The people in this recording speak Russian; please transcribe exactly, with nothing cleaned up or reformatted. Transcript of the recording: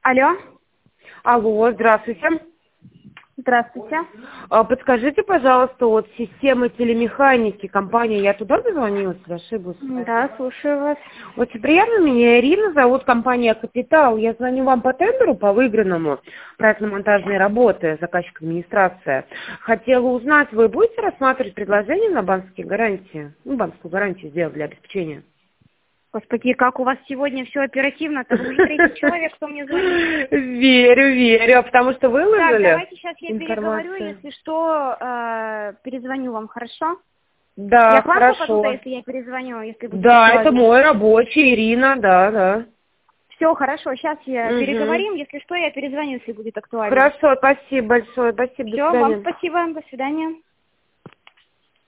Алло. Алло, здравствуйте. Здравствуйте. А, Подскажите, пожалуйста, вот система телемеханики, компания, я туда дозвонилась или ошиблась? Да, слушаю вас. Очень приятно, меня Ирина зовут, компания «Капитал». Я звоню вам по тендеру, по выигранному, проектно-монтажные работы, заказчик администрация. Хотела узнать, вы будете рассматривать предложение на банковские гарантии? Ну, банковскую гарантию сделать для обеспечения. Господи, как у вас сегодня все оперативно-то? Вы уже третий человек, кто мне звонит. Верю, верю, потому что выложили Так, давайте сейчас я переговорю, информацию. если что, э, перезвоню вам, хорошо? Да, Я к вам попаду, хорошо. если я перезвоню, если будет Да, это актуально? мой рабочий, Ирина, да, да. Все, хорошо, сейчас я Мгм. переговорим, если что, я перезвоню, если будет актуально. Хорошо, спасибо большое, спасибо, до Все, вам свидания. спасибо, до свидания.